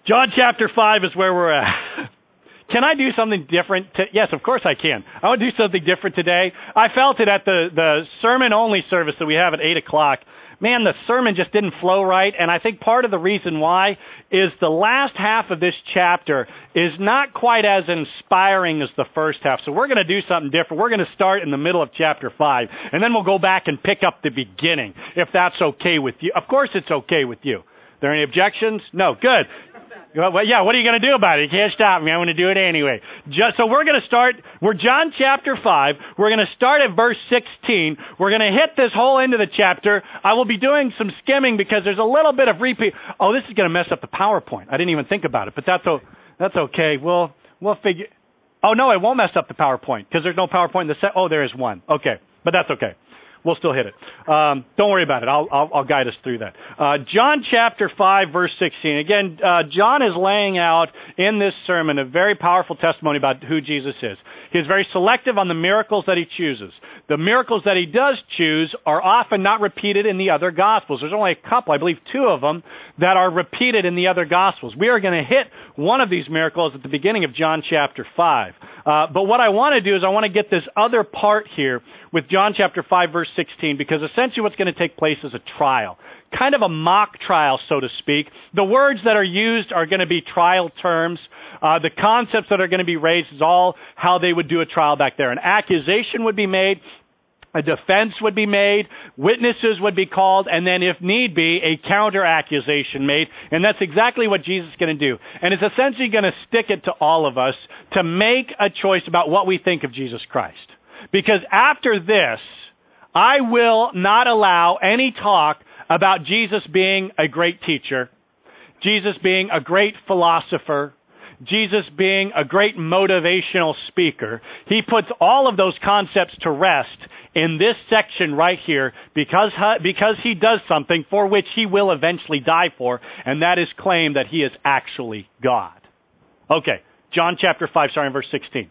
John chapter 5 is where we're at. Can I do something different? Yes, of course I can. I want to do something different today. I felt it at the sermon-only service that we have at 8 o'clock. Man, the sermon just didn't flow right, and I think part of the reason why is the last half of this chapter is not quite as inspiring as the first half. So we're going to do something different. We're going to start in the middle of chapter 5, and then we'll go back and pick up the beginning, if that's okay with you. Of course it's okay with you. Are there any objections? No. Good. Well, yeah, what are you going to do about it? You can't stop me. I'm going to do it anyway. So we're going to start, we're John chapter 5. We're going to start at verse 16. We're going to hit this whole end of the chapter. I will be doing some skimming because there's a little bit of repeat. Oh, this is going to mess up the PowerPoint. I didn't even think about it, but that's okay. We'll figure. Oh, no, it won't mess up the PowerPoint because there's no PowerPoint in the set. Oh, there is one. Okay, but that's okay. We'll still hit it. Don't worry about it. I'll guide us through that. John chapter 5, verse 16. Again, John is laying out in this sermon a very powerful testimony about who Jesus is. He is very selective on the miracles that he chooses. The miracles that he does choose are often not repeated in the other Gospels. There's only a couple, I believe 2 of them, that are repeated in the other Gospels. We are going to hit one of these miracles at the beginning of John chapter 5. But what I want to do is I want to get this other part here with John chapter 5, verse 16, because essentially what's going to take place is a trial. Kind of a mock trial, so to speak. The words that are used are going to be trial terms. The concepts that are going to be raised is all how they would do a trial back there. An accusation would be made, a defense would be made, witnesses would be called, and then if need be, a counter-accusation made. And that's exactly what Jesus is going to do. And it's essentially going to stick it to all of us to make a choice about what we think of Jesus Christ. Because after this, I will not allow any talk about Jesus being a great teacher, Jesus being a great philosopher, Jesus being a great motivational speaker. He puts all of those concepts to rest in this section right here because he does something for which he will eventually die for, and that is claim that he is actually God. Okay, John chapter 5, starting in verse 16.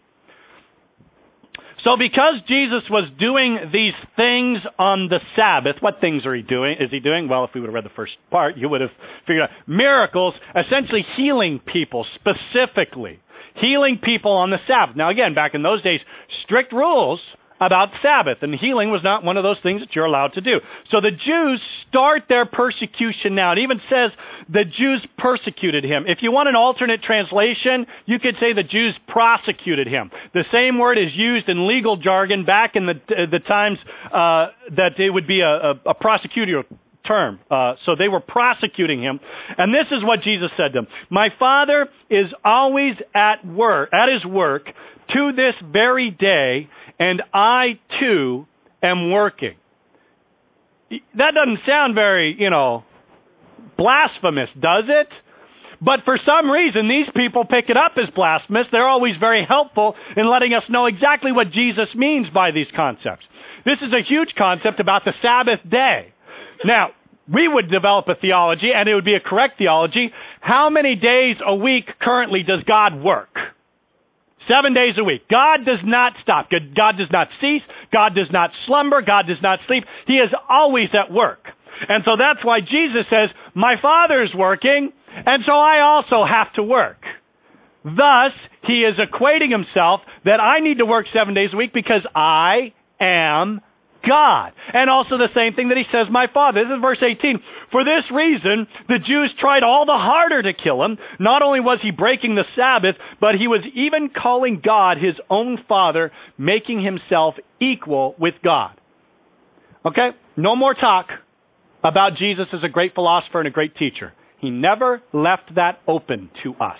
So because Jesus was doing these things on the Sabbath, what things is he doing? Well, if we would have read the first part, you would have figured out. Miracles, essentially healing people specifically. Healing people on the Sabbath. Now again, back in those days, strict rules about Sabbath, and healing was not one of those things that you're allowed to do. So the Jews start their persecution now. It even says the Jews persecuted him. If you want an alternate translation, you could say the Jews prosecuted him. The same word is used in legal jargon back in the times that it would be a prosecutorial term. So they were prosecuting him. And this is what Jesus said to them. My Father is always at his work to this very day, and I too am working. That doesn't sound very, blasphemous, does it? But for some reason, these people pick it up as blasphemous. They're always very helpful in letting us know exactly what Jesus means by these concepts. This is a huge concept about the Sabbath day. Now, we would develop a theology, and it would be a correct theology. How many days a week currently does God work? 7 days a week. God does not stop. God does not cease. God does not slumber. God does not sleep. He is always at work. And so that's why Jesus says, my Father's working, and so I also have to work. Thus, he is equating himself that I need to work 7 days a week because I am God. And also the same thing that he says, my Father. This is verse 18. For this reason, the Jews tried all the harder to kill him. Not only was he breaking the Sabbath, but he was even calling God his own Father, making himself equal with God. Okay? No more talk about Jesus as a great philosopher and a great teacher. He never left that open to us.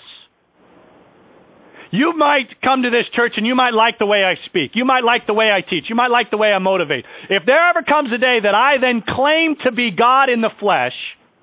You might come to this church and you might like the way I speak. You might like the way I teach. You might like the way I motivate. If there ever comes a day that I then claim to be God in the flesh,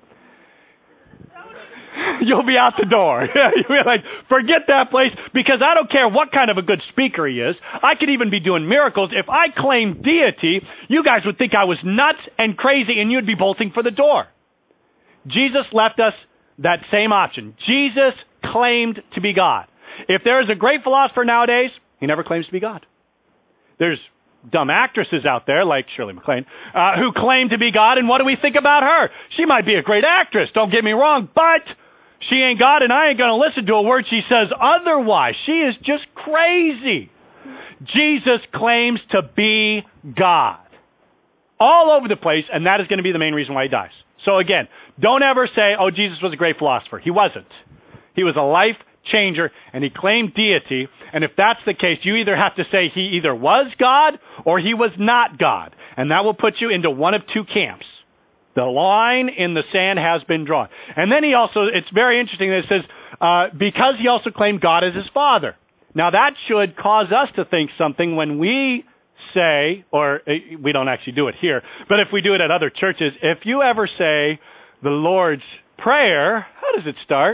you'll be out the door. You'll be like, forget that place, because I don't care what kind of a good speaker he is. I could even be doing miracles. If I claimed deity, you guys would think I was nuts and crazy and you'd be bolting for the door. Jesus left us that same option. Jesus claimed to be God. If there is a great philosopher nowadays, he never claims to be God. There's dumb actresses out there, like Shirley MacLaine, who claim to be God, and what do we think about her? She might be a great actress, don't get me wrong, but She ain't God, and I ain't going to listen to a word she says otherwise. She is just crazy. Jesus claims to be God all over the place, and that is going to be the main reason why he dies. So again, don't ever say, oh, Jesus was a great philosopher. He wasn't. He was a life changer, and he claimed deity, and if that's the case, you either have to say he either was God or he was not God, and that will put you into one of two camps. The line in the sand has been drawn. And then he also, it's very interesting that it says, because he also claimed God as his father. Now that should cause us to think something when we say, or we don't actually do it here, but if we do it at other churches, if you ever say the Lord's Prayer, how does it start?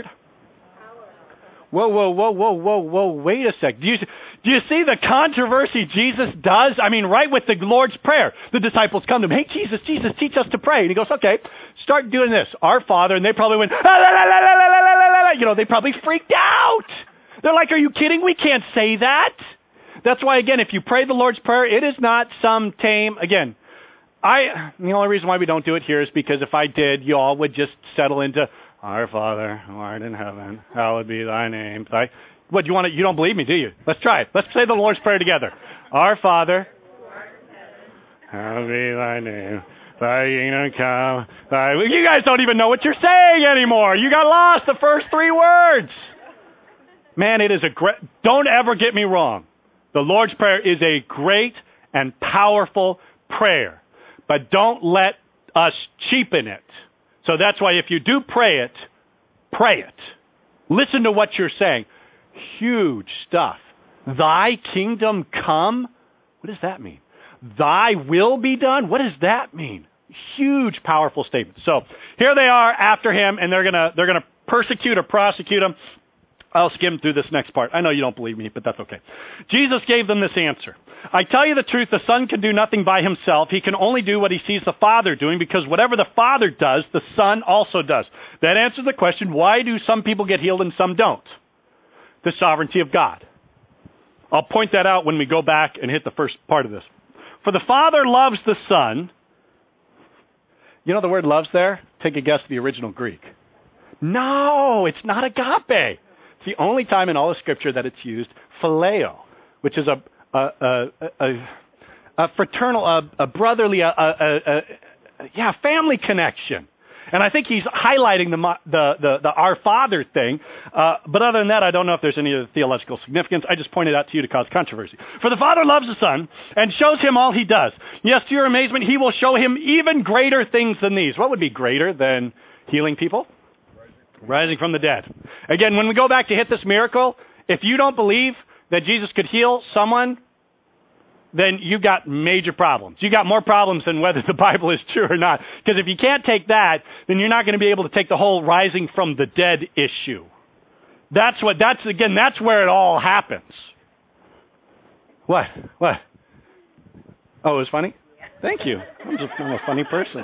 Whoa, wait a sec. Do you see the controversy Jesus does? I mean, right with the Lord's Prayer, the disciples come to him, hey, Jesus, teach us to pray. And he goes, okay, start doing this. Our Father, and they probably went, they probably freaked out. They're like, are you kidding? We can't say that. That's why, again, if you pray the Lord's Prayer, it is not some tame, again, the only reason why we don't do it here is because if I did, you all would just settle into, Our Father, who art in heaven, hallowed be thy name. What, you don't believe me, do you? Let's try it. Let's say the Lord's Prayer together. Our Father, hallowed be thy name. Thy kingdom come. You guys don't even know what you're saying anymore. You got lost the first three words. Man, it is don't ever get me wrong. The Lord's Prayer is a great and powerful prayer. But don't let us cheapen it. So that's why if you do pray it. Listen to what you're saying. Huge stuff. Thy kingdom come? What does that mean? Thy will be done? What does that mean? Huge, powerful statement. So here they are after him, and they're gonna persecute or prosecute him. I'll skim through this next part. I know you don't believe me, but that's okay. Jesus gave them this answer. I tell you the truth, the Son can do nothing by himself. He can only do what he sees the Father doing, because whatever the Father does, the Son also does. That answers the question, why do some people get healed and some don't? The sovereignty of God. I'll point that out when we go back and hit the first part of this. For the Father loves the Son. You know the word loves there? Take a guess at the original Greek. No, it's not agape. It's the only time in all of Scripture that it's used phileo, which is a fraternal, a brotherly, family connection. And I think he's highlighting the Our Father thing. But other than that, I don't know if there's any other theological significance. I just pointed out to you to cause controversy. For the Father loves the Son and shows him all he does. Yes, to your amazement, he will show him even greater things than these. What would be greater than healing people? Rising from the dead. Again, when we go back to hit this miracle, if you don't believe that Jesus could heal someone, then you've got major problems. You got more problems than whether the Bible is true or not. Because if you can't take that, then you're not going to be able to take the whole rising from the dead issue. That's where it all happens. What? Oh, it was funny? Thank you. I'm a funny person.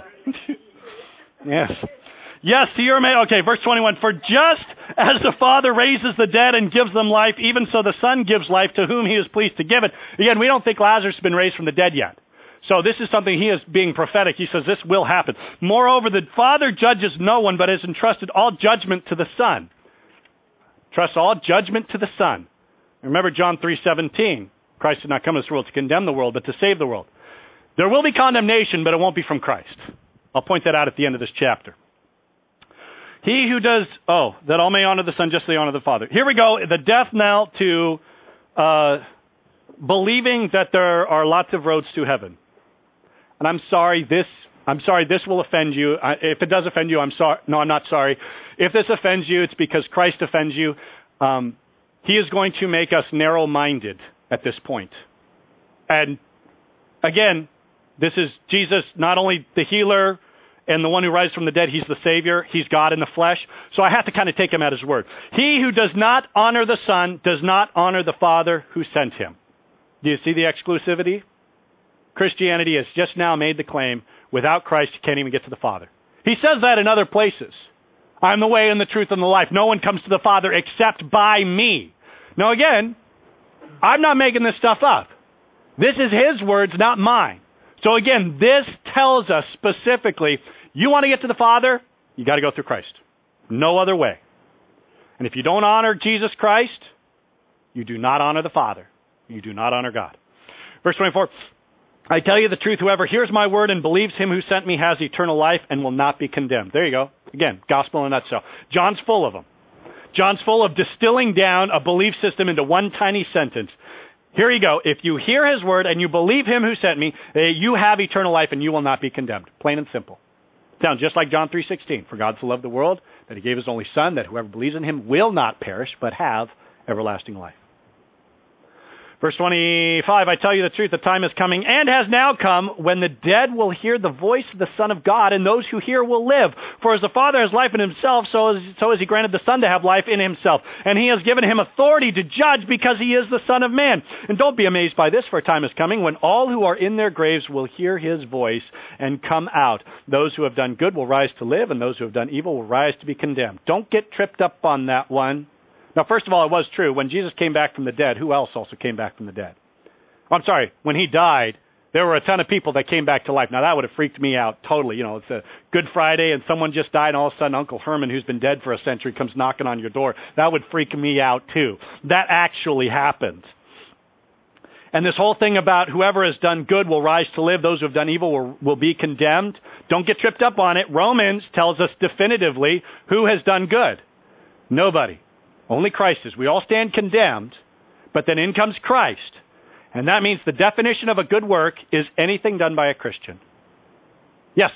Yes. Yes, to your man. Okay, verse 21. For just as the Father raises the dead and gives them life, even so the Son gives life to whom he is pleased to give it. Again, we don't think Lazarus has been raised from the dead yet. So this is something he is being prophetic. He says this will happen. Moreover, the Father judges no one, but has entrusted all judgment to the Son. Trust all judgment to the Son. Remember John 3:17. Christ did not come to this world to condemn the world, but to save the world. There will be condemnation, but it won't be from Christ. I'll point that out at the end of this chapter. He who does, that all may honor the Son, justly honor the Father. Here we go, the death knell to believing that there are lots of roads to heaven. And I'm sorry, this will offend you. If it does offend you, I'm sorry. No, I'm not sorry. If this offends you, it's because Christ offends you. He is going to make us narrow-minded at this point. And again, this is Jesus, not only the healer, and the one who rises from the dead, he's the Savior. He's God in the flesh. So I have to kind of take him at his word. He who does not honor the Son does not honor the Father who sent him. Do you see the exclusivity? Christianity has just now made the claim, without Christ, you can't even get to the Father. He says that in other places. I'm the way and the truth and the life. No one comes to the Father except by me. Now again, I'm not making this stuff up. This is his words, not mine. So again, this tells us specifically, you want to get to the Father, you got to go through Christ. No other way. And if you don't honor Jesus Christ, you do not honor the Father. You do not honor God. Verse 24, I tell you the truth, whoever hears my word and believes him who sent me has eternal life and will not be condemned. There you go. Again, gospel in a nutshell. John's full of them. John's full of distilling down a belief system into one tiny sentence. Here you go. If you hear his word and you believe him who sent me, you have eternal life and you will not be condemned. Plain and simple. Sounds just like John 3:16. For God so loved the world that he gave his only Son, that whoever believes in him will not perish, but have everlasting life. Verse 25, I tell you the truth, the time is coming and has now come when the dead will hear the voice of the Son of God, and those who hear will live. For as the Father has life in himself, so has he granted the Son to have life in himself. And he has given him authority to judge because he is the Son of Man. And don't be amazed by this, for a time is coming when all who are in their graves will hear his voice and come out. Those who have done good will rise to live, and those who have done evil will rise to be condemned. Don't get tripped up on that one. Now, first of all, it was true. When Jesus came back from the dead, who else also came back from the dead? I'm sorry, when he died, there were a ton of people that came back to life. Now, that would have freaked me out totally. You know, it's a Good Friday and someone just died, and all of a sudden Uncle Herman, who's been dead for a century, comes knocking on your door. That would freak me out too. That actually happened. And this whole thing about whoever has done good will rise to live, those who have done evil will be condemned. Don't get tripped up on it. Romans tells us definitively who has done good. Nobody. Only Christ is. We all stand condemned, but then in comes Christ. And that means the definition of a good work is anything done by a Christian. Yes?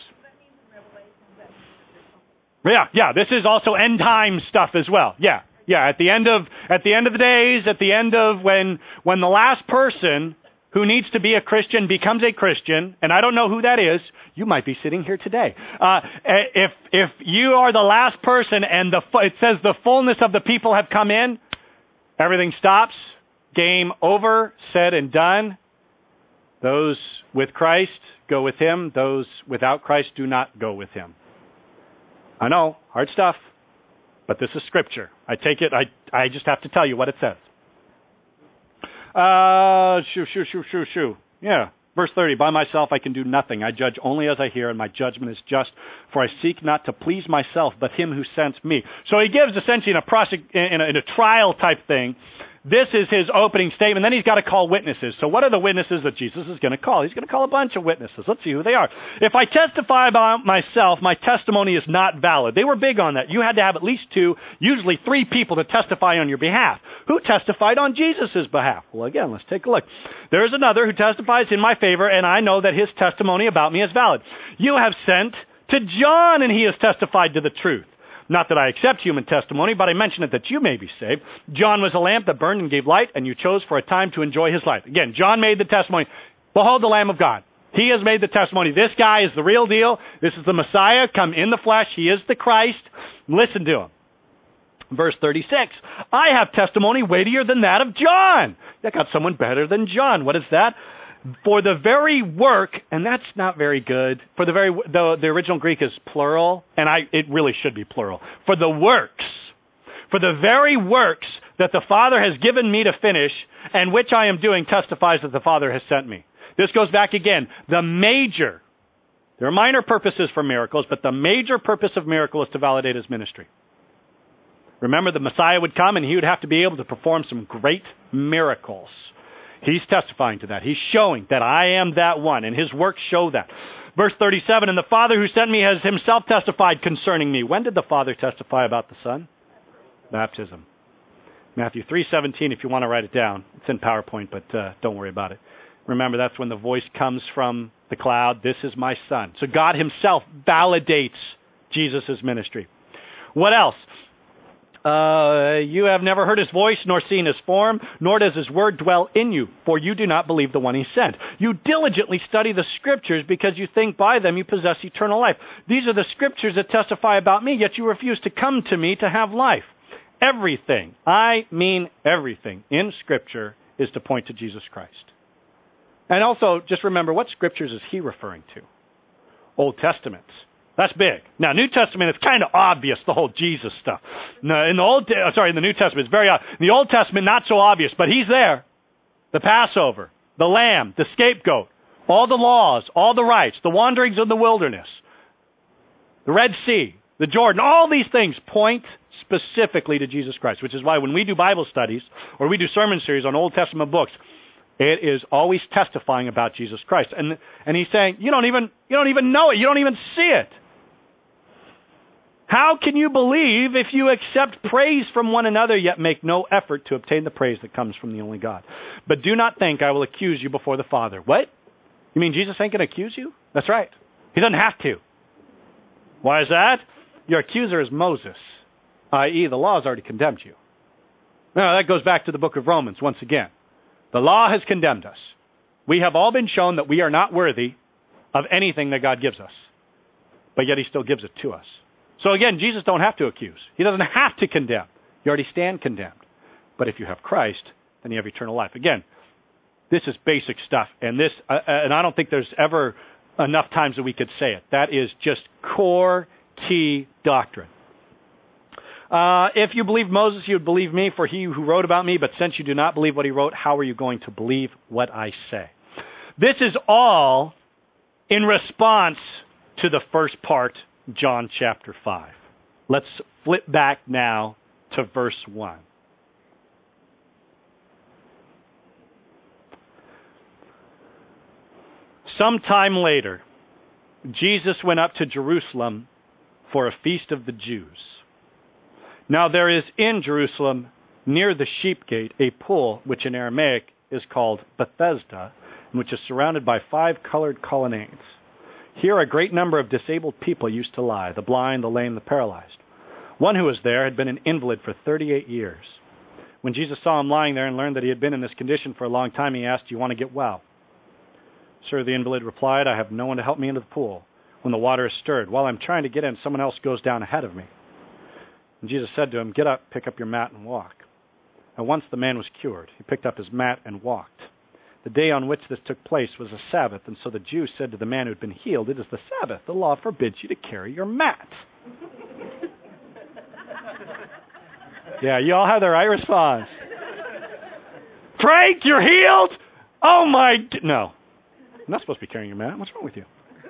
Yeah, this is also end time stuff as well. Yeah, at the end of the days, at the end of when the last person who needs to be a Christian becomes a Christian, and I don't know who that is, you might be sitting here today. If you are the last person and it says the fullness of the people have come in, everything stops, game over, said and done. Those with Christ go with him. Those without Christ do not go with him. I know, hard stuff, but this is Scripture. I take it, I just have to tell you what it says. Yeah. Verse 30, by myself I can do nothing. I judge only as I hear, and my judgment is just, for I seek not to please myself, but him who sent me. So he gives essentially in a trial type thing. This is his opening statement. Then he's got to call witnesses. So what are the witnesses that Jesus is going to call? He's going to call a bunch of witnesses. Let's see who they are. If I testify about myself, my testimony is not valid. They were big on that. You had to have at least 2, usually 3 people to testify on your behalf. Who testified on Jesus' behalf? Well, again, let's take a look. There is another who testifies in my favor, and I know that his testimony about me is valid. You have sent to John, and he has testified to the truth. Not that I accept human testimony, but I mention it that you may be saved. John was a lamp that burned and gave light, and you chose for a time to enjoy his light. Again, John made the testimony. Behold the Lamb of God. He has made the testimony. This guy is the real deal. This is the Messiah, come in the flesh. He is the Christ. Listen to him. Verse 36, I have testimony weightier than that of John. I got someone better than John. What is that? For the very work, and that's not very good. For the original Greek is plural, and it really should be plural. For the very works that the Father has given me to finish, and which I am doing, testifies that the Father has sent me. This goes back again. There are minor purposes for miracles, but the major purpose of miracle is to validate his ministry. Remember, the Messiah would come, and he would have to be able to perform some great miracles. He's testifying to that. He's showing that I am that one, and his works show that. Verse 37, and the Father who sent me has himself testified concerning me. When did the Father testify about the Son? Baptism. Matthew 3:17, if you want to write it down. It's in PowerPoint, but don't worry about it. Remember, that's when the voice comes from the cloud. This is my Son. So God himself validates Jesus' ministry. What else? You have never heard his voice, nor seen his form, nor does his word dwell in you, for you do not believe the one he sent. You diligently study the Scriptures because you think by them you possess eternal life. These are the Scriptures that testify about me, yet you refuse to come to me to have life. Everything, I mean everything, in Scripture is to point to Jesus Christ. And also, just remember, what Scriptures is he referring to? Old Testaments. That's big. Now, New Testament, it's kind of obvious, the whole Jesus stuff. In the New Testament, it's very obvious. In the Old Testament, not so obvious, but he's there. The Passover, the Lamb, the scapegoat, all the laws, all the rights, the wanderings of the wilderness, the Red Sea, the Jordan, all these things point specifically to Jesus Christ, which is why when we do Bible studies or we do sermon series on Old Testament books, it is always testifying about Jesus Christ. And he's saying, you don't even know it. You don't even see it. How can you believe if you accept praise from one another, yet make no effort to obtain the praise that comes from the only God? But do not think I will accuse you before the Father. What? You mean Jesus ain't going to accuse you? That's right. He doesn't have to. Why is that? Your accuser is Moses, i.e. the law has already condemned you. Now, that goes back to the book of Romans once again. The law has condemned us. We have all been shown that we are not worthy of anything that God gives us. But yet he still gives it to us. So again, Jesus don't have to accuse. He doesn't have to condemn. You already stand condemned. But if you have Christ, then you have eternal life. Again, this is basic stuff. And I don't think there's ever enough times that we could say it. That is just core, key doctrine. If you believe Moses, you would believe me, for he who wrote about me. But since you do not believe what he wrote, how are you going to believe what I say? This is all in response to the first part, John chapter 5. Let's flip back now to verse 1. Sometime later, Jesus went up to Jerusalem for a feast of the Jews. Now there is in Jerusalem, near the sheep gate, a pool, which in Aramaic is called Bethesda, and which is surrounded by 5 colored colonnades. Here a great number of disabled people used to lie, the blind, the lame, the paralyzed. One who was there had been an invalid for 38 years. When Jesus saw him lying there and learned that he had been in this condition for a long time, he asked, "Do you want to get well?" "Sir," the invalid replied, "I have no one to help me into the pool when the water is stirred. While I'm trying to get in, someone else goes down ahead of me." And Jesus said to him, "Get up, pick up your mat, and walk." At once the man was cured. He picked up his mat and walked. The day on which this took place was a Sabbath, and so the Jews said to the man who had been healed, "It is the Sabbath. The law forbids you to carry your mat." Yeah, you all have the right response. "Frank, you're healed? Oh my..." No. You're not supposed to be carrying your mat. What's wrong with you?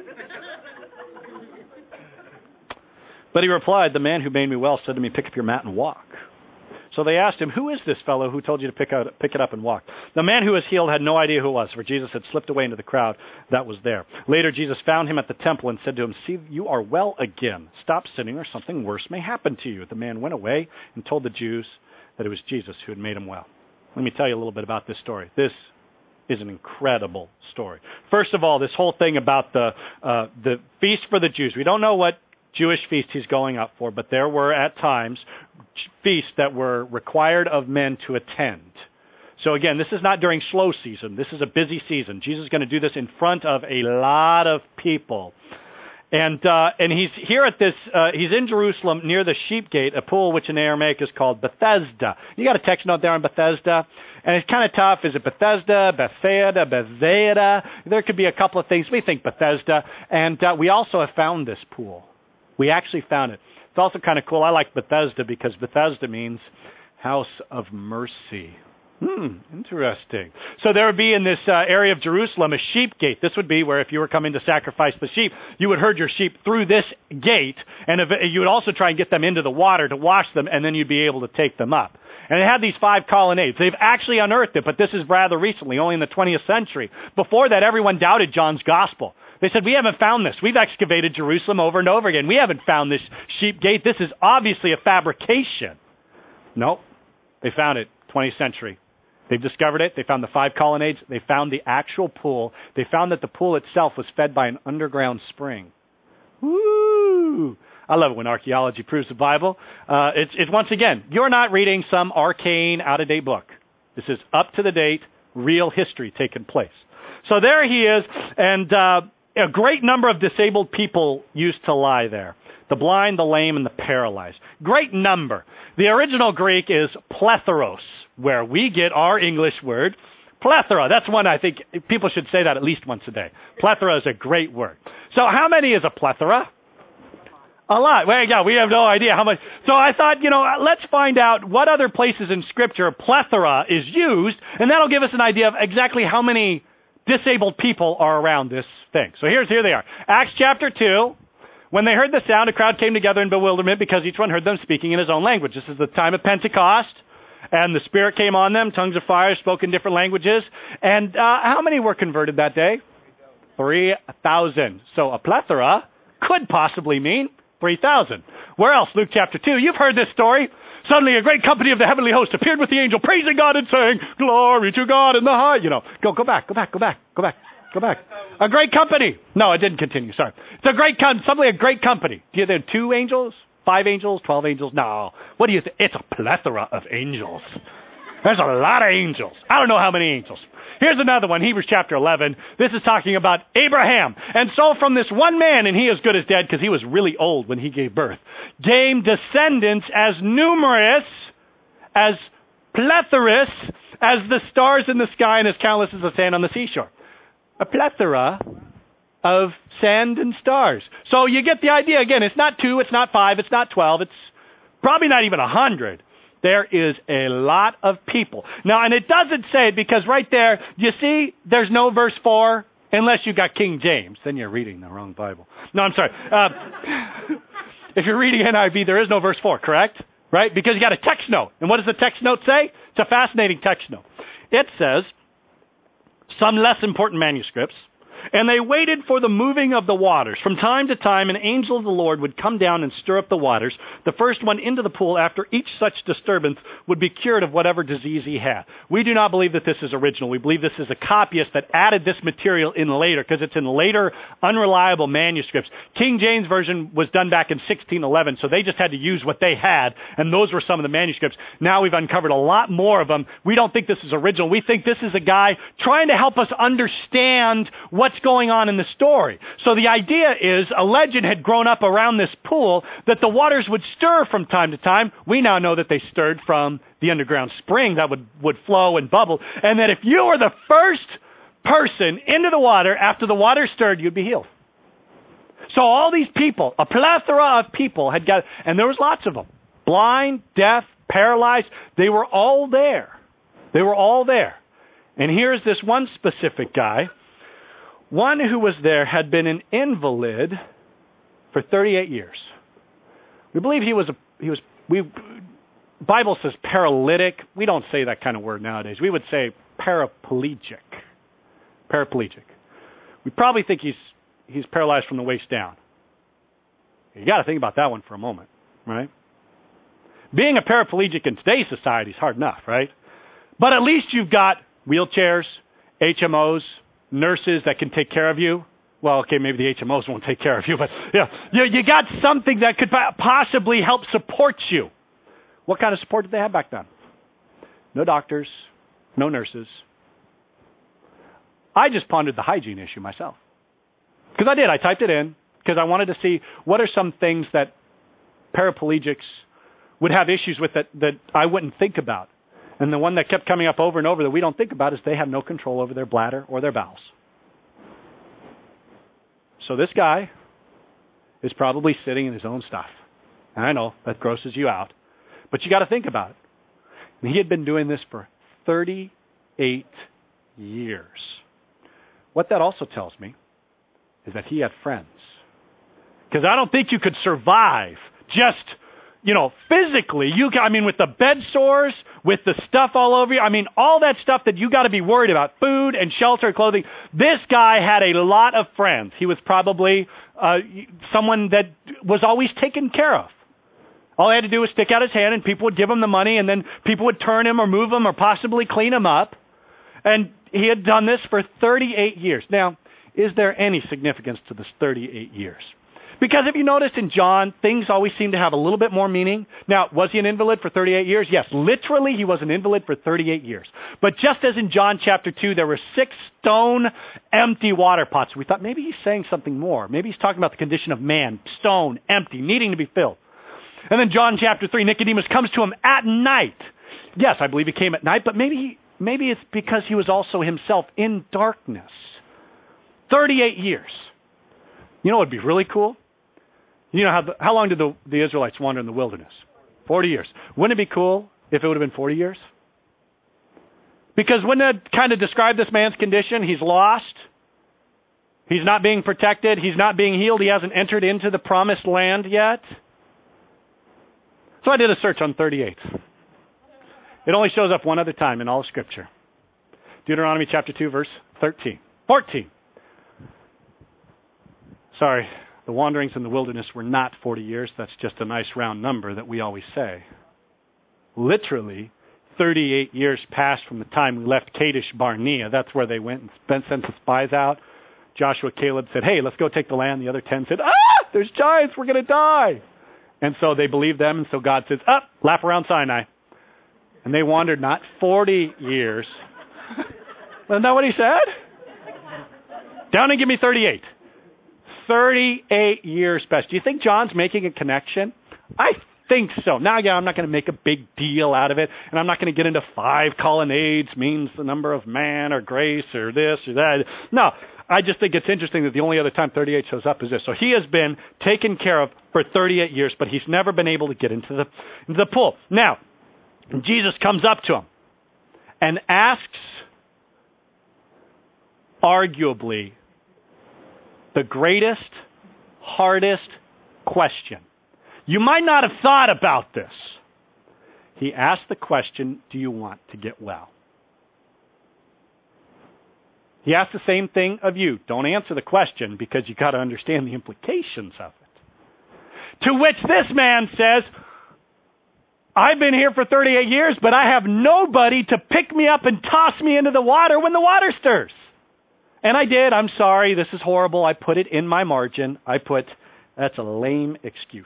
But he replied, "The man who made me well said to me, 'Pick up your mat and walk.'" So they asked him, "Who is this fellow who told you to pick it up and walk?" The man who was healed had no idea who it was, for Jesus had slipped away into the crowd that was there. Later, Jesus found him at the temple and said to him, "See, you are well again. Stop sinning or something worse may happen to you." The man went away and told the Jews that it was Jesus who had made him well. Let me tell you a little bit about this story. This is an incredible story. First of all, this whole thing about the feast for the Jews. We don't know what Jewish feast he's going up for, but there were at times feasts that were required of men to attend. So again, this is not during slow season. This is a busy season. Jesus is going to do this in front of a lot of people. And he's here at this, he's in Jerusalem near the sheep gate, a pool which in Aramaic is called Bethesda. You got a text note there on Bethesda, and it's kind of tough. Is it Bethesda, Bethsaida, Bethsaida? There could be a couple of things. We think Bethesda, and we also have found this pool. We actually found it. It's also kind of cool. I like Bethesda because Bethesda means house of mercy. Interesting. So there would be in this area of Jerusalem a sheep gate. This would be where if you were coming to sacrifice the sheep, you would herd your sheep through this gate, and you would also try and get them into the water to wash them, and then you'd be able to take them up. And it had these 5 colonnades. They've actually unearthed it, but this is rather recently, only in the 20th century. Before that, everyone doubted John's gospel. They said, "We haven't found this. We've excavated Jerusalem over and over again. We haven't found this sheep gate. This is obviously a fabrication." Nope. They found it, 20th century. They've discovered it. They found the 5 colonnades. They found the actual pool. They found that the pool itself was fed by an underground spring. Woo! I love it when archaeology proves the Bible. It's once again, you're not reading some arcane, out-of-date book. This is up-to-the-date, real history taking place. So there he is, and a great number of disabled people used to lie there. The blind, the lame, and the paralyzed. Great number. The original Greek is plethoros, where we get our English word plethora. That's one I think people should say that at least once a day. Plethora is a great word. So how many is a plethora? A lot. Well, yeah, we have no idea how much. So I thought, let's find out what other places in Scripture plethora is used, and that'll give us an idea of exactly how many disabled people are around this thing. So here they are. Acts chapter 2. When they heard the sound, a crowd came together in bewilderment because each one heard them speaking in his own language. This is the time of Pentecost, and the Spirit came on them, tongues of fire, spoke in different languages. And how many were converted that day? 3,000. So a plethora could possibly mean 3,000. Where else? Luke chapter 2. You've heard this story. Suddenly a great company of the heavenly host appeared with the angel, praising God and saying, "Glory to God in the high." Go back. A great company. No, it didn't continue. Sorry. It's a great suddenly a great company. Do you think 2 angels, 5 angels, 12 angels? No. What do you think? It's a plethora of angels. There's a lot of angels. I don't know how many angels. Here's another one, Hebrews chapter 11. This is talking about Abraham. And so from this one man, and he is good as dead because he was really old when he gave birth, came descendants as numerous, as plethrous, as the stars in the sky and as countless as the sand on the seashore. A plethora of sand and stars. So you get the idea. Again, it's not 2, it's not 5, it's not 12, it's probably not even 100. There is a lot of people. Now, and it doesn't say it because right there, you see, there's no verse 4 unless you got King James. Then you're reading the wrong Bible. No, I'm sorry. If you're reading NIV, there is no verse 4, correct? Right? Because you got a text note. And what does the text note say? It's a fascinating text note. It says, some less important manuscripts, and they waited for the moving of the waters. From time to time, an angel of the Lord would come down and stir up the waters. The first one into the pool after each such disturbance would be cured of whatever disease he had. We do not believe that this is original. We believe this is a copyist that added this material in later because it's in later unreliable manuscripts. King James Version was done back in 1611, so they just had to use what they had, and those were some of the manuscripts. Now we've uncovered a lot more of them. We don't think this is original. We think this is a guy trying to help us understand what's going on in the story. So the idea is a legend had grown up around this pool that the waters would stir from time to time. We now know that they stirred from the underground spring that would flow and bubble, and that if you were the first person into the water after the water stirred, you'd be healed. So all these people, a plethora of people had got, and there was lots of them, blind, deaf, paralyzed, they were all there. They were all there. And here's this one specific guy. One who was there had been an invalid for 38 years. We believe Bible says paralytic. We don't say that kind of word nowadays. We would say paraplegic. Paraplegic. We probably think he's paralyzed from the waist down. You got to think about that one for a moment, right? Being a paraplegic in today's society is hard enough, right? But at least you've got wheelchairs, HMOs, nurses that can take care of you. Well, okay, maybe the HMOs won't take care of you, but you got something that could possibly help support you. What kind of support did they have back then? No doctors, no nurses. I just pondered the hygiene issue myself. Because I did. I typed it in because I wanted to see what are some things that paraplegics would have issues with that I wouldn't think about. And the one that kept coming up over and over that we don't think about is they have no control over their bladder or their bowels. So this guy is probably sitting in his own stuff. And I know that grosses you out. But you got to think about it. And he had been doing this for 38 years. What that also tells me is that he had friends. Because I don't think you could survive just, physically. With the bed sores, with the stuff all over you. All that stuff that you got to be worried about, food and shelter, clothing. This guy had a lot of friends. He was probably someone that was always taken care of. All he had to do was stick out his hand, and people would give him the money, and then people would turn him or move him or possibly clean him up. And he had done this for 38 years. Now, is there any significance to this 38 years? Because if you noticed in John, things always seem to have a little bit more meaning. Now, was he an invalid for 38 years? Yes, literally he was an invalid for 38 years. But just as in John chapter 2, there were 6 stone empty water pots. We thought maybe he's saying something more. Maybe he's talking about the condition of man, stone, empty, needing to be filled. And then John chapter 3, Nicodemus comes to him at night. Yes, I believe he came at night, but maybe it's because he was also himself in darkness. 38 years. You know what would be really cool? You know, how long did the Israelites wander in the wilderness? 40 years. Wouldn't it be cool if it would have been 40 years? Because wouldn't that kind of describe this man's condition? He's lost. He's not being protected. He's not being healed. He hasn't entered into the promised land yet. So I did a search on 38. It only shows up one other time in all of Scripture. Deuteronomy chapter 2, verse 14. Sorry, the wanderings in the wilderness were not 40 years. That's just a nice round number that we always say. Literally, 38 years passed from the time we left Kadesh Barnea. That's where they went and sent the spies out. Joshua, Caleb said, hey, let's go take the land. The other 10 said, there's giants. We're going to die. And so they believed them. And so God says, lap around Sinai. And they wandered not 40 years. Isn't that what he said? Down and give me 38. 38 years passed. Do you think John's making a connection? I think so. Now, again, I'm not going to make a big deal out of it, and I'm not going to get into 5 colonnades means the number of man or grace or this or that. No, I just think it's interesting that the only other time 38 shows up is this. So he has been taken care of for 38 years, but he's never been able to get into the pool. Now, Jesus comes up to him and asks, arguably, the greatest, hardest question. You might not have thought about this. He asked the question, do you want to get well? He asked the same thing of you. Don't answer the question because you got to understand the implications of it. To which this man says, I've been here for 38 years, but I have nobody to pick me up and toss me into the water when the water stirs. And I did. I'm sorry. This is horrible. I put it in my margin. That's a lame excuse.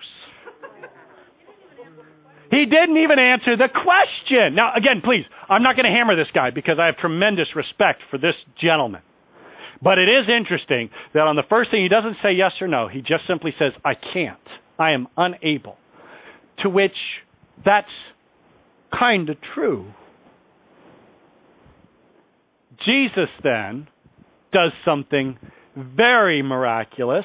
He didn't even answer the question. Now, again, please, I'm not going to hammer this guy because I have tremendous respect for this gentleman. But it is interesting that on the first thing, he doesn't say yes or no. He just simply says, I can't. I am unable. To which, that's kind of true. Jesus then does something very miraculous.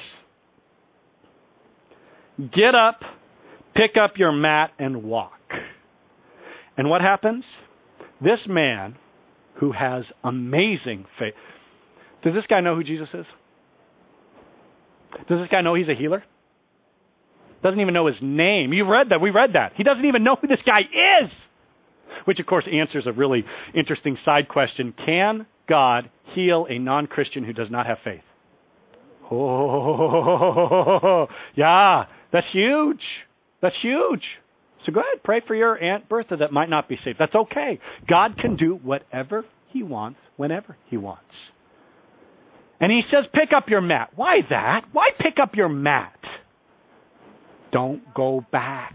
Get up, pick up your mat, and walk. And what happens? This man who has amazing faith. Does this guy know who Jesus is? Does this guy know he's a healer? Doesn't even know his name. You read that. We read that. He doesn't even know who this guy is. Which, of course, answers a really interesting side question. Can God heal a non-Christian who does not have faith? Oh, yeah, that's huge. That's huge. So go ahead, pray for your Aunt Bertha that might not be saved. That's okay. God can do whatever he wants, whenever he wants. And he says, pick up your mat. Why that? Why pick up your mat? Don't go back.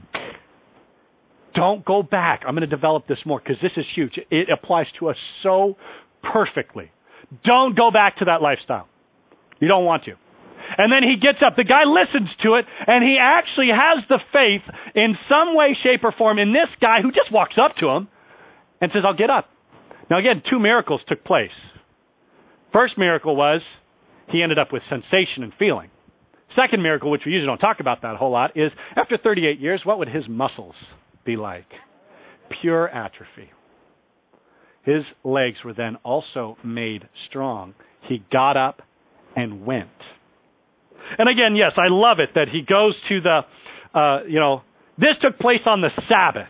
Don't go back. I'm going to develop this more because this is huge. It applies to us so perfectly. Don't go back to that lifestyle. You don't want to. And then he gets up. The guy listens to it, and he actually has the faith in some way, shape, or form in this guy who just walks up to him and says, I'll get up. Now, again, 2 miracles took place. First miracle was he ended up with sensation and feeling. Second miracle, which we usually don't talk about that a whole lot, is after 38 years, what would his muscles be like? Pure atrophy. His legs were then also made strong. He got up and went. And again, yes, I love it that he goes to this took place on the Sabbath.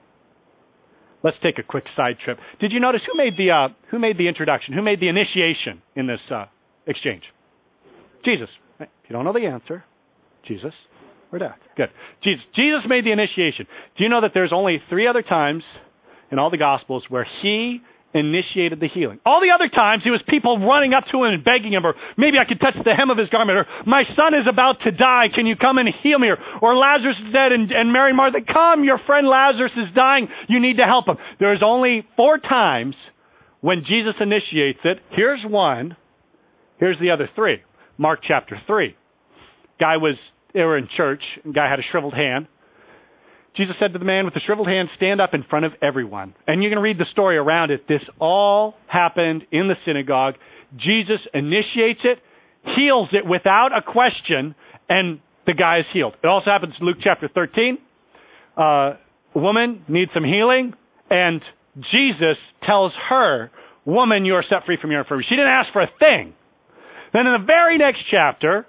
Let's take a quick side trip. Did you notice who made the introduction? Who made the initiation in this exchange? Jesus. If you don't know the answer, Jesus or death. Good. Jesus made the initiation. Do you know that there's only 3 other times in all the Gospels where he initiated the healing? All the other times, it was people running up to him and begging him, or maybe I could touch the hem of his garment, or my son is about to die, can you come and heal me? Or Lazarus is dead, and Mary and Martha, come, your friend Lazarus is dying, you need to help him. There's only 4 times when Jesus initiates it. Here's one. Here's the other 3. Mark chapter 3. They were in church, and guy had a shriveled hand. Jesus said to the man with the shriveled hand, stand up in front of everyone. And you're going to read the story around it. This all happened in the synagogue. Jesus initiates it, heals it without a question, and the guy is healed. It also happens in Luke chapter 13. A woman needs some healing, and Jesus tells her, woman, you are set free from your infirmity. She didn't ask for a thing. Then in the very next chapter,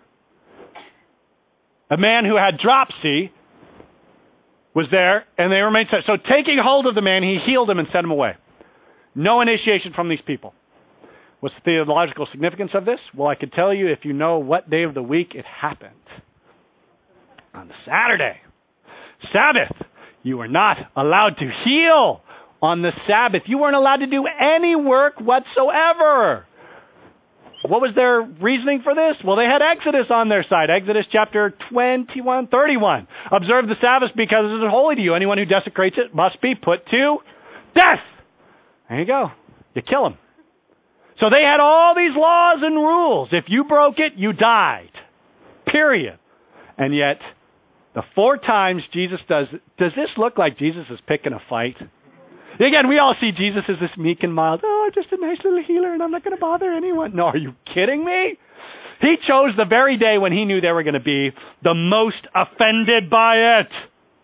a man who had dropsy was there, and they remained silent. So taking hold of the man, he healed him and sent him away. No initiation from these people. What's the theological significance of this? Well, I could tell you if you know what day of the week it happened. On Saturday. Sabbath. You were not allowed to heal on the Sabbath. You weren't allowed to do any work whatsoever. What was their reasoning for this? Well, they had Exodus on their side. Exodus chapter 31. Observe the Sabbath because it is holy to you. Anyone who desecrates it must be put to death. There you go. You kill him. So they had all these laws and rules. If you broke it, you died. Period. And yet, the 4 times Jesus does this look like Jesus is picking a fight? Again, we all see Jesus as this meek and mild, I'm just a nice little healer and I'm not going to bother anyone. No, are you kidding me? He chose the very day when he knew they were going to be the most offended by it.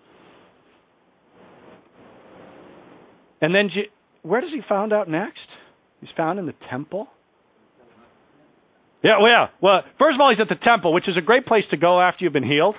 And then, where does he found out next? He's found in the temple. Yeah. Well, first of all, he's at the temple, which is a great place to go after you've been healed.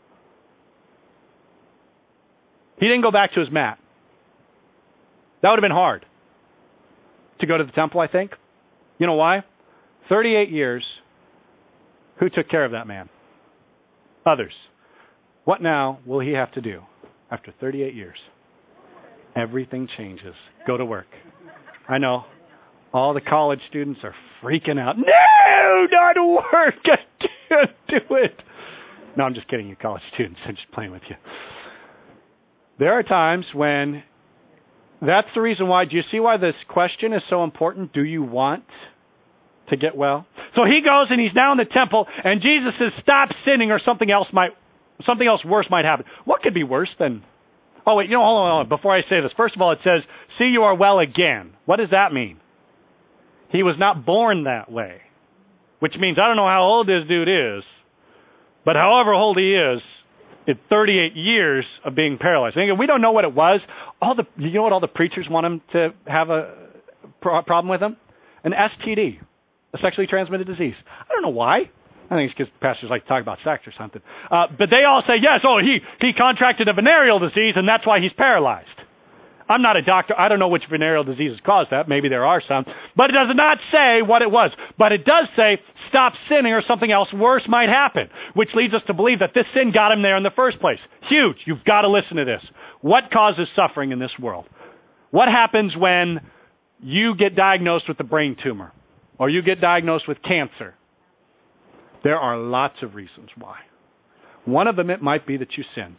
He didn't go back to his mat. That would have been hard to go to the temple, I think. You know why? 38 years. Who took care of that man? Others. What now will he have to do after 38 years? Everything changes. Go to work. I know. All the college students are freaking out. No, not work. I can't do it. No, I'm just kidding, you college students. I'm just playing with you. There are times when that's the reason why. Do you see why this question is so important? Do you want to get well? So he goes and he's now in the temple, and Jesus says, "Stop sinning, or something else worse might happen." What could be worse than? Oh wait, hold on. Before I say this, first of all, it says, "See, you are well again." What does that mean? He was not born that way, which means I don't know how old this dude is, but however old he is, in 38 years of being paralyzed. And we don't know what it was. You know what all the preachers want him to have a problem with him? An STD, a sexually transmitted disease. I don't know why. I think it's because pastors like to talk about sex or something. But they all say, yes, he contracted a venereal disease, and that's why he's paralyzed. I'm not a doctor. I don't know which venereal diseases cause that. Maybe there are some. But it does not say what it was. But it does say, stop sinning or something else worse might happen, which leads us to believe that this sin got him there in the first place. Huge. You've got to listen to this. What causes suffering in this world? What happens when you get diagnosed with a brain tumor or you get diagnosed with cancer? There are lots of reasons why. One of them, it might be that you sinned.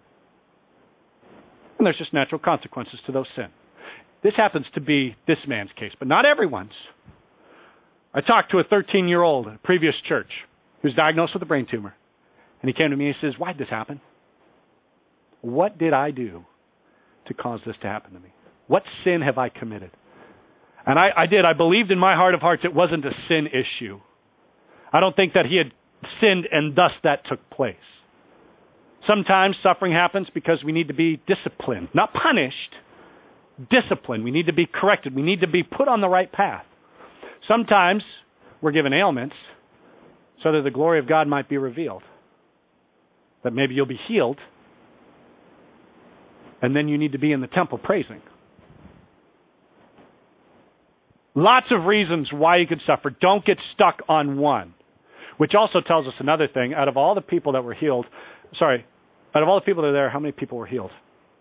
And there's just natural consequences to those sins. This happens to be this man's case, but not everyone's. I talked to a 13-year-old at a previous church who was diagnosed with a brain tumor. And he came to me and he says, why did this happen? What did I do to cause this to happen to me? What sin have I committed? And I did. I believed in my heart of hearts it wasn't a sin issue. I don't think that he had sinned and thus that took place. Sometimes suffering happens because we need to be disciplined, not punished, disciplined. We need to be corrected. We need to be put on the right path. Sometimes we're given ailments so that the glory of God might be revealed. That maybe you'll be healed, and then you need to be in the temple praising. Lots of reasons why you could suffer. Don't get stuck on one. Which also tells us another thing. Out of all the people that were healed, out of all the people that are there, how many people were healed?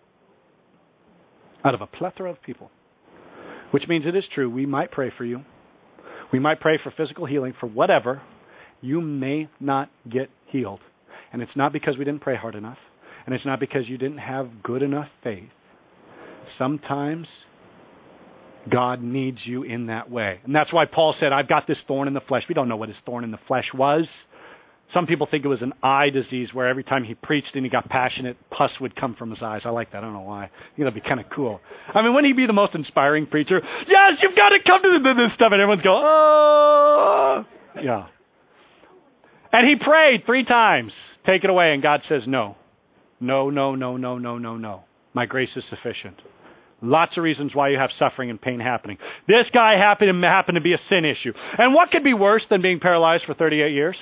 Out of a plethora of people. Which means it is true. We might pray for you. We might pray for physical healing, for whatever. You may not get healed. And it's not because we didn't pray hard enough. And it's not because you didn't have good enough faith. Sometimes God needs you in that way. And that's why Paul said, I've got this thorn in the flesh. We don't know what his thorn in the flesh was. Some people think it was an eye disease where every time he preached and he got passionate, pus would come from his eyes. I like that. I don't know why. I think that'd be kind of cool. I mean, wouldn't he be the most inspiring preacher? Yes, you've got to come to this stuff. And everyone's going, oh. Yeah. And he prayed 3 times. Take it away. And God says, no. No. My grace is sufficient. Lots of reasons why you have suffering and pain happening. This guy happened to be a sin issue. And what could be worse than being paralyzed for 38 years?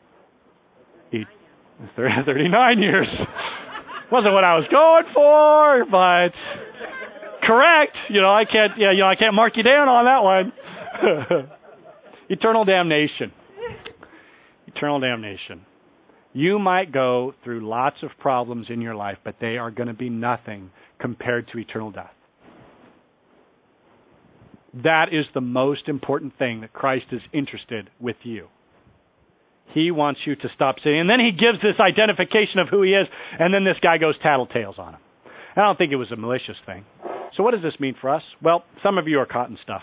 39 years. Wasn't what I was going for, but correct. I can't mark you down on that one. Eternal damnation. Eternal damnation. You might go through lots of problems in your life, but they are going to be nothing compared to eternal death. That is the most important thing that Christ is interested with you. He wants you to stop sinning. And then he gives this identification of who he is, and then this guy goes tattletales on him. I don't think it was a malicious thing. So what does this mean for us? Well, some of you are caught in stuff.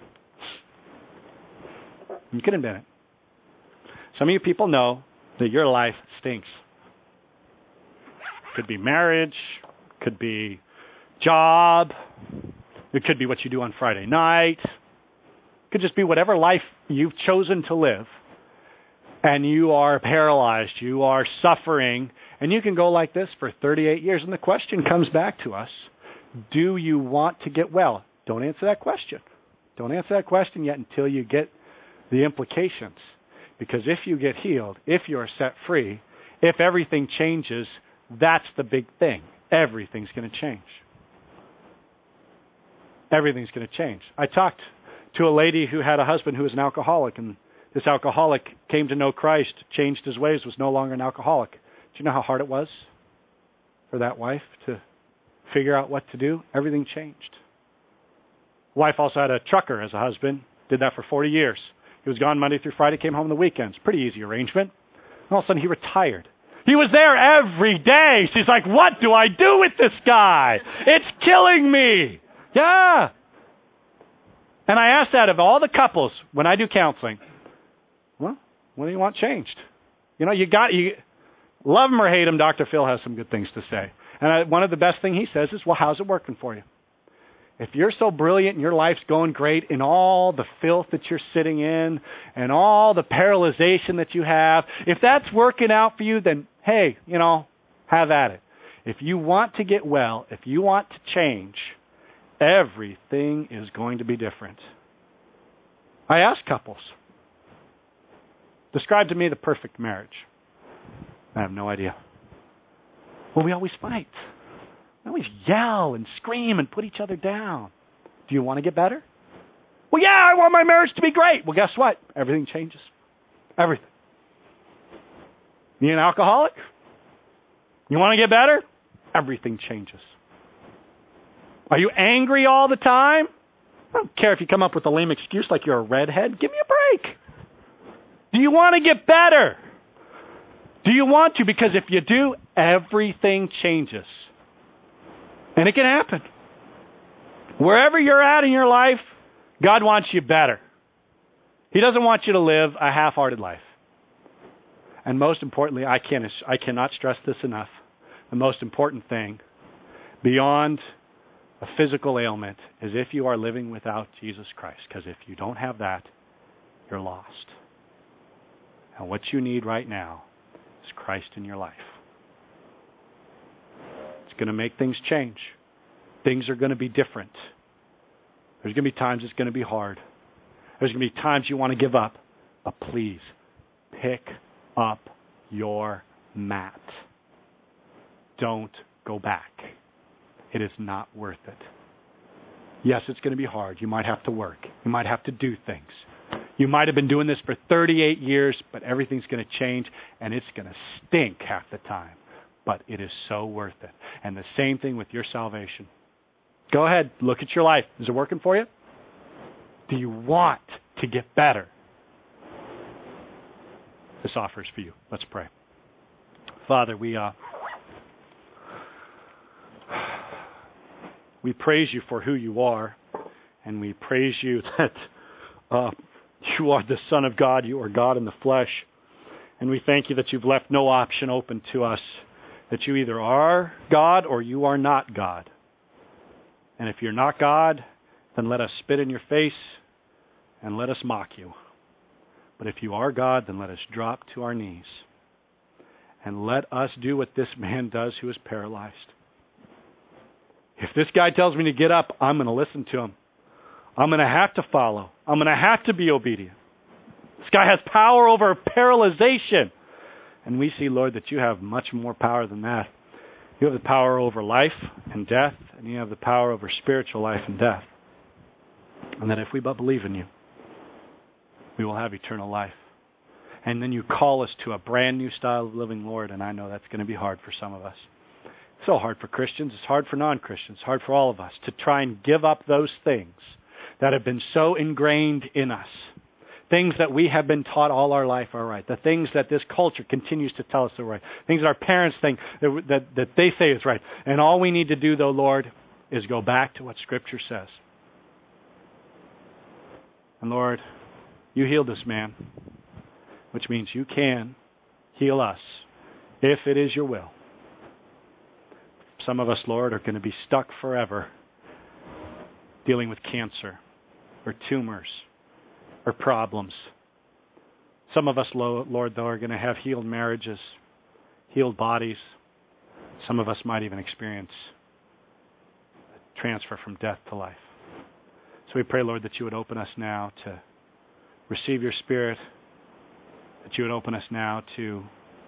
You can admit it. Some of you people know that your life stinks. Could be marriage, could be job, it could be what you do on Friday night, it could just be whatever life you've chosen to live, and you are paralyzed, you are suffering, and you can go like this for 38 years, and the question comes back to us, do you want to get well? Don't answer that question. Don't answer that question yet until you get the implications. Because if you get healed, if you are set free, if everything changes, that's the big thing. Everything's going to change. Everything's going to change. I talked to a lady who had a husband who was an alcoholic, and this alcoholic came to know Christ, changed his ways, was no longer an alcoholic. Do you know how hard it was for that wife to figure out what to do? Everything changed. Wife also had a trucker as a husband, did that for 40 years. He was gone Monday through Friday, came home on the weekends. Pretty easy arrangement. And all of a sudden, he retired. He was there every day. She's like, what do I do with this guy? It's killing me. Yeah. And I asked that of all the couples when I do counseling. Well, what do you want changed? You love him or hate him, Dr. Phil has some good things to say. And one of the best things he says is, well, how's it working for you? If you're so brilliant and your life's going great in all the filth that you're sitting in and all the paralyzation that you have, if that's working out for you, then, hey, have at it. If you want to get well, if you want to change, everything is going to be different. I ask couples, describe to me the perfect marriage. I have no idea. Well, we always fight. We always yell and scream and put each other down. Do you want to get better? Well, yeah, I want my marriage to be great. Well, guess what? Everything changes. Everything. You an alcoholic? You want to get better? Everything changes. Are you angry all the time? I don't care if you come up with a lame excuse like you're a redhead. Give me a break. Do you want to get better? Do you want to? Because if you do, everything changes. And it can happen. Wherever you're at in your life, God wants you better. He doesn't want you to live a half-hearted life. And most importantly, I cannot stress this enough. The most important thing, beyond a physical ailment, is if you are living without Jesus Christ. Because if you don't have that, you're lost. And what you need right now is Christ in your life. It's going to make things change. Things are going to be different. There's going to be times it's going to be hard. There's going to be times you want to give up. But please, pick up your mat. Don't go back. It is not worth it. Yes, it's going to be hard. You might have to work. You might have to do things. You might have been doing this for 38 years, but everything's going to change, and it's going to stink half the time. But it is so worth it. And the same thing with your salvation. Go ahead, look at your life. Is it working for you? Do you want to get better? This offer is for you. Let's pray. Father, we praise you for who you are, and we praise you that you are the Son of God. You are God in the flesh. And we thank you that you've left no option open to us, that you either are God or you are not God. And if you're not God, then let us spit in your face and let us mock you. But if you are God, then let us drop to our knees and let us do what this man does who is paralyzed. If this guy tells me to get up, I'm going to listen to him. I'm going to have to follow. I'm going to have to be obedient. This guy has power over paralyzation. And we see, Lord, that you have much more power than that. You have the power over life and death, and you have the power over spiritual life and death. And that if we but believe in you, we will have eternal life. And then you call us to a brand new style of living, Lord, and I know that's going to be hard for some of us. It's so hard for Christians. It's hard for non-Christians. It's hard for all of us to try and give up those things that have been so ingrained in us. Things that we have been taught all our life are right. The things that this culture continues to tell us are right. Things that our parents think that they say is right. And all we need to do, though, Lord, is go back to what Scripture says. And Lord, you healed this man, which means you can heal us if it is your will. Some of us, Lord, are going to be stuck forever dealing with cancer or tumors or problems. Some of us, Lord, though, are going to have healed marriages, healed bodies. Some of us might even experience a transfer from death to life. So we pray, Lord, that you would open us now to receive your Spirit, that you would open us now to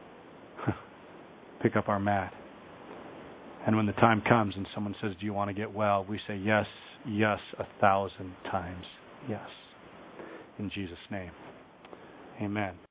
pick up our mat. And when the time comes and someone says, do you want to get well? We say, yes, yes, 1,000 times, yes. In Jesus' name, amen.